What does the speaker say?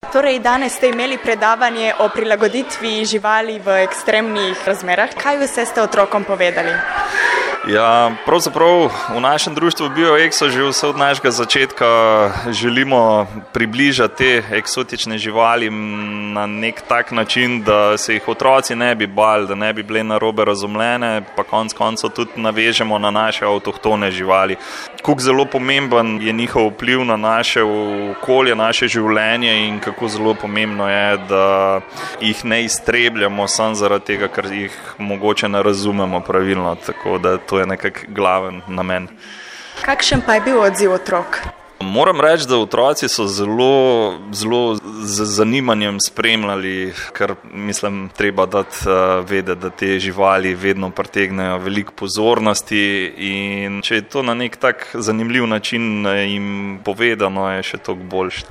Torej, danes ste imeli predavanje o prilagoditvi živali v ekstremnih razmerah. Kaj vse ste otrokom povedali? Ja, pravzaprav v našem društvu BioExo že vse od našega začetka želimo približati te eksotične živali na nek tak način, da se jih otroci ne bi bali, da ne bi bile narobe razumljene, pa konec koncev tudi navežemo na naše avtohtone živali. Kako zelo pomemben je njihov vpliv na naše okolje, naše življenje in kako zelo pomembno je, da jih ne iztrebljamo samo zaradi tega, ker jih mogoče ne razumemo pravilno, tako da to je nekak glaven namen. Kakšen pa je bil odziv otrok? Moram reči, da otroci so zelo z zanimanjem spremljali, ker mislim, treba dati vedeti, da te živali vedno pritegnejo veliko pozornosti in če je to na nek tak zanimiv način jim povedano, je še toliko boljše.